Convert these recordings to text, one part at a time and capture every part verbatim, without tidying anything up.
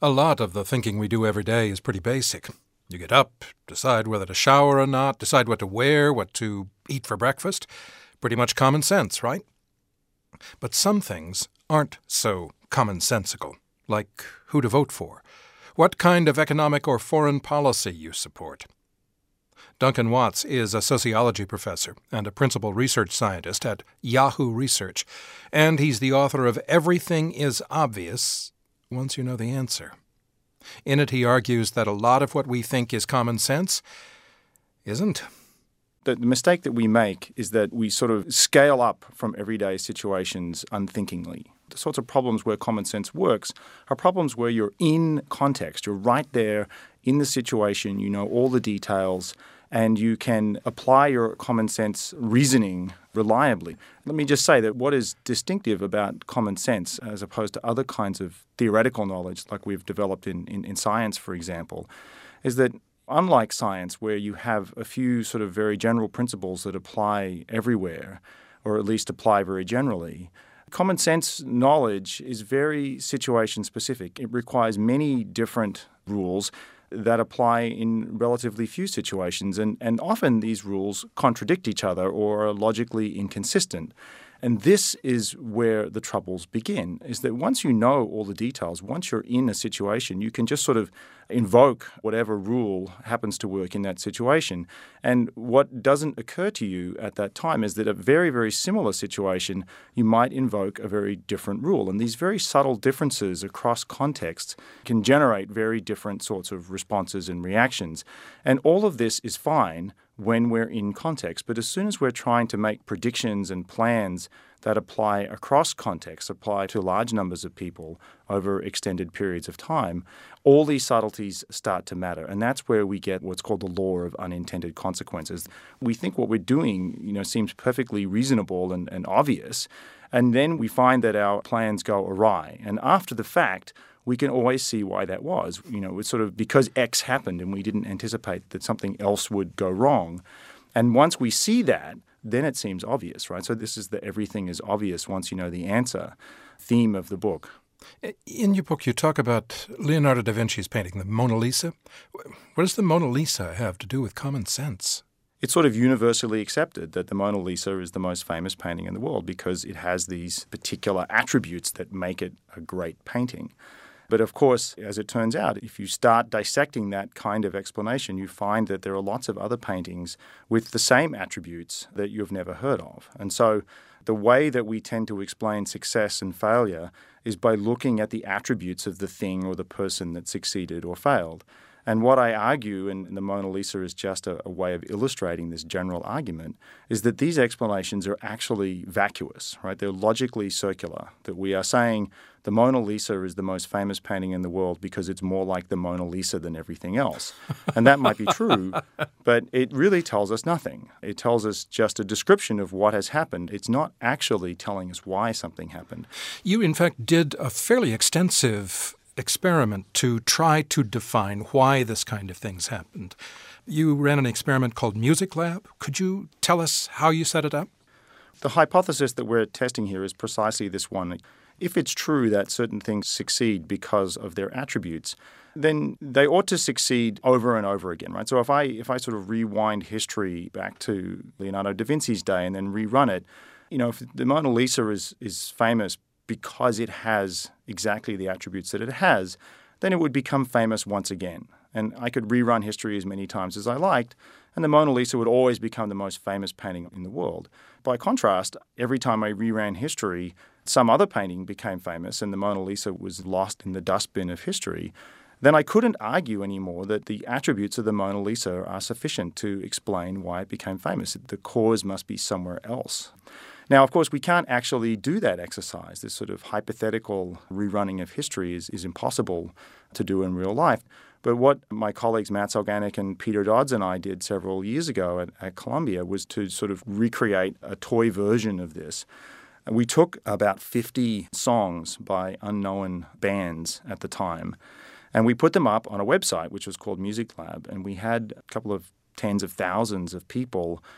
A lot of the thinking we do every day is pretty basic. You get up, decide whether to shower or not, decide what to wear, what to eat for breakfast. Pretty much common sense, right? But some things aren't so commonsensical, like who to vote for, what kind of economic or foreign policy you support. Duncan Watts is a sociology professor and a principal research scientist at Yahoo Research, and he's the author of Everything is Obvious Once You Know the Answer. In it, he argues that a lot of what we think is common sense isn't. The mistake that we make is that we sort of scale up from everyday situations unthinkingly. The sorts of problems where common sense works are problems where you're in context. You're right there in the situation. You know all the details, and you can apply your common sense reasoning reliably. Let me just say that what is distinctive about common sense as opposed to other kinds of theoretical knowledge like we've developed in, in, in science, for example, is that unlike science, where you have a few sort of very general principles that apply everywhere, or at least apply very generally, common sense knowledge is very situation specific. It requires many different rules that apply in relatively few situations, and, and often these rules contradict each other or are logically inconsistent. And this is where the troubles begin, is that once you know all the details, once you're in a situation, you can just sort of invoke whatever rule happens to work in that situation. And what doesn't occur to you at that time is that a very, very similar situation, you might invoke a very different rule. And these very subtle differences across contexts can generate very different sorts of responses and reactions. And all of this is fine when we're in context. But as soon as we're trying to make predictions and plans that apply across contexts, apply to large numbers of people over extended periods of time, all these subtleties start to matter. And that's where we get what's called the law of unintended consequences. We think what we're doing, you know, seems perfectly reasonable and, and obvious, and then we find that our plans go awry. And after the fact, we can always see why that was. You know, it's sort of because X happened and we didn't anticipate that something else would go wrong. And once we see that, then it seems obvious, right? So this is the everything is obvious once you know the answer theme of the book. In your book, you talk about Leonardo da Vinci's painting, the Mona Lisa. What does the Mona Lisa have to do with common sense? It's sort of universally accepted that the Mona Lisa is the most famous painting in the world because it has these particular attributes that make it a great painting. But of course, as it turns out, if you start dissecting that kind of explanation, you find that there are lots of other paintings with the same attributes that you've never heard of. And so the way that we tend to explain success and failure is by looking at the attributes of the thing or the person that succeeded or failed. And what I argue, and the Mona Lisa is just a, a way of illustrating this general argument, is that these explanations are actually vacuous, right? They're logically circular, that we are saying the Mona Lisa is the most famous painting in the world because it's more like the Mona Lisa than everything else. And that might be true, but it really tells us nothing. It tells us just a description of what has happened. It's not actually telling us why something happened. You, in fact, did a fairly extensive experiment to try to define why this kind of things happened. You ran an experiment called Music Lab. Could you tell us how you set it up? The hypothesis that we're testing here is precisely this one. If it's true that certain things succeed because of their attributes, then they ought to succeed over and over again, right? So if I if I sort of rewind history back to Leonardo da Vinci's day and then rerun it, you know, if the Mona Lisa is is famous because it has exactly the attributes that it has, then it would become famous once again. And I could rerun history as many times as I liked, and the Mona Lisa would always become the most famous painting in the world. By contrast, every time I reran history, some other painting became famous and the Mona Lisa was lost in the dustbin of history. Then I couldn't argue anymore that the attributes of the Mona Lisa are sufficient to explain why it became famous. The cause must be somewhere else. Now, of course, we can't actually do that exercise. This sort of hypothetical rerunning of history is, is impossible to do in real life. But what my colleagues Matt Sulganik and Peter Dodds and I did several years ago at, at Columbia was to sort of recreate a toy version of this. We took about fifty songs by unknown bands at the time, and we put them up on a website which was called Music Lab, and we had a couple of tens of thousands of people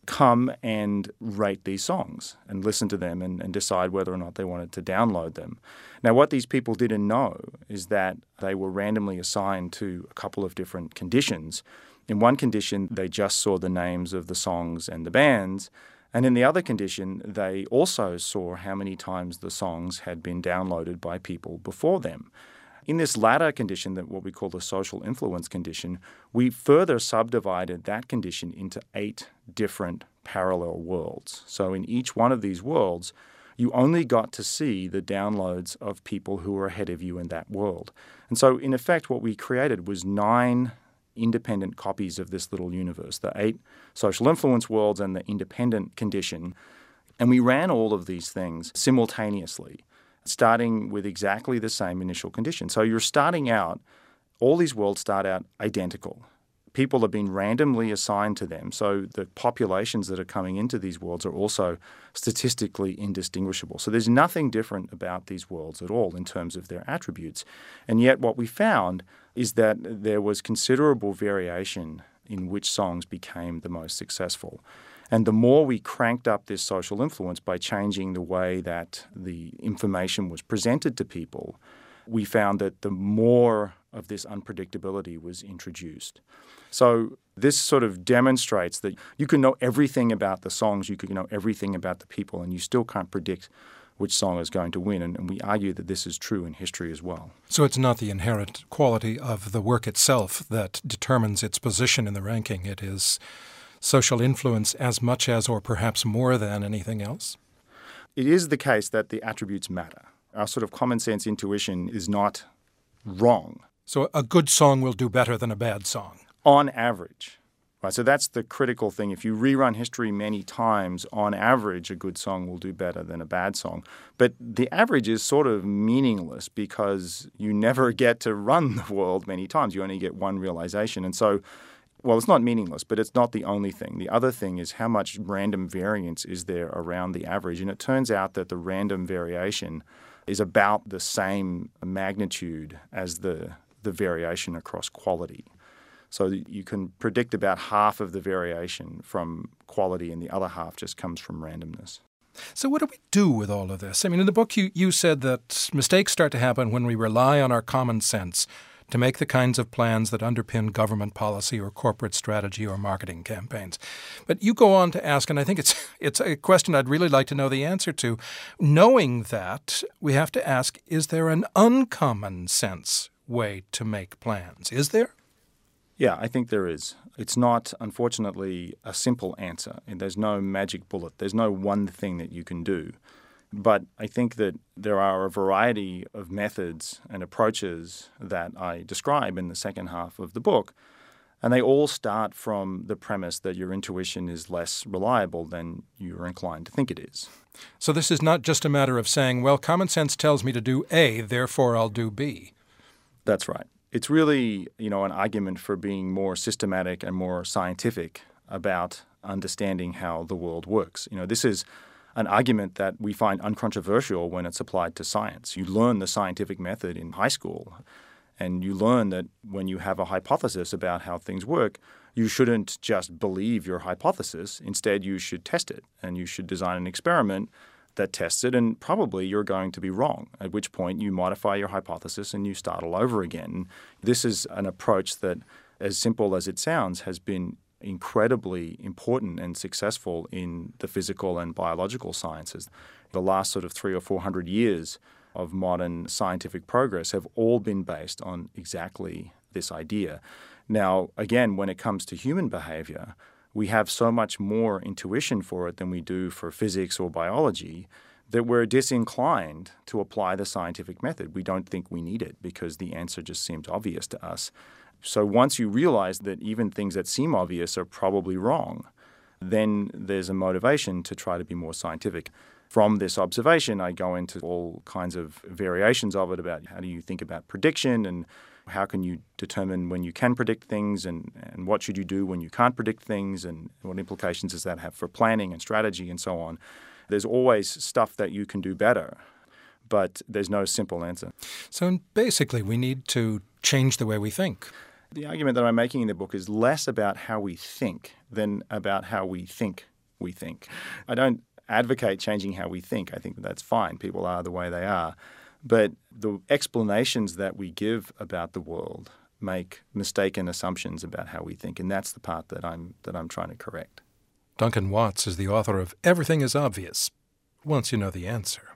come and rate these songs and listen to them and, and decide whether or not they wanted to download them. Now, what these people didn't know is that they were randomly assigned to a couple of different conditions. In one condition, they just saw the names of the songs and the bands. And in the other condition, they also saw how many times the songs had been downloaded by people before them. In this latter condition, that what we call the social influence condition, we further subdivided that condition into eight different parallel worlds. So in each one of these worlds, you only got to see the downloads of people who were ahead of you in that world. And so in effect, what we created was nine independent copies of this little universe, the eight social influence worlds and the independent condition. And we ran all of these things simultaneously, starting with exactly the same initial condition. So you're starting out, all these worlds start out identical. People have been randomly assigned to them, so the populations that are coming into these worlds are also statistically indistinguishable. So there's nothing different about these worlds at all in terms of their attributes. And yet what we found is that there was considerable variation in which songs became the most successful. And the more we cranked up this social influence by changing the way that the information was presented to people, we found that the more of this unpredictability was introduced. So this sort of demonstrates that you can know everything about the songs, you can know everything about the people, and you still can't predict which song is going to win. And, and we argue that this is true in history as well. So it's not the inherent quality of the work itself that determines its position in the ranking. It is social influence as much as, or perhaps more than, anything else? It is the case that the attributes matter. Our sort of common sense intuition is not wrong. So a good song will do better than a bad song? On average. Right, so that's the critical thing. If you rerun history many times, on average, a good song will do better than a bad song. But the average is sort of meaningless because you never get to run the world many times. You only get one realization. And so, well, it's not meaningless, but it's not the only thing. The other thing is how much random variance is there around the average. And it turns out that the random variation is about the same magnitude as the, the variation across quality. So you can predict about half of the variation from quality and the other half just comes from randomness. So what do we do with all of this? I mean, in the book you, you said that mistakes start to happen when we rely on our common sense to make the kinds of plans that underpin government policy or corporate strategy or marketing campaigns. But you go on to ask, and I think it's it's a question I'd really like to know the answer to, knowing that we have to ask, is there an uncommon sense way to make plans? Is there? Yeah, I think there is. It's not, unfortunately, a simple answer. And there's no magic bullet. There's no one thing that you can do. But I think that there are a variety of methods and approaches that I describe in the second half of the book. And they all start from the premise that your intuition is less reliable than you're inclined to think it is. So this is not just a matter of saying, well, common sense tells me to do A, therefore I'll do B. That's right. It's really, you know, an argument for being more systematic and more scientific about understanding how the world works. You know, this is an argument that we find uncontroversial when it's applied to science. You learn the scientific method in high school, and you learn that when you have a hypothesis about how things work, you shouldn't just believe your hypothesis. Instead, you should test it, and you should design an experiment that tests it, and probably you're going to be wrong, at which point you modify your hypothesis and you start all over again. This is an approach that, as simple as it sounds, has been incredibly important and successful in the physical and biological sciences. The last sort of three or four hundred years of modern scientific progress have all been based on exactly this idea. Now, again, when it comes to human behavior, we have so much more intuition for it than we do for physics or biology that we're disinclined to apply the scientific method. We don't think we need it because the answer just seems obvious to us. So once you realize that even things that seem obvious are probably wrong, then there's a motivation to try to be more scientific. From this observation, I go into all kinds of variations of it about how do you think about prediction and how can you determine when you can predict things and, and what should you do when you can't predict things and what implications does that have for planning and strategy and so on. There's always stuff that you can do better, but there's no simple answer. So basically we need to change the way we think. The argument that I'm making in the book is less about how we think than about how we think we think. I don't advocate changing how we think. I think that that's fine. People are the way they are. But the explanations that we give about the world make mistaken assumptions about how we think, and that's the part that I'm that I'm trying to correct. Duncan Watts is the author of Everything is Obvious, once you know the answer.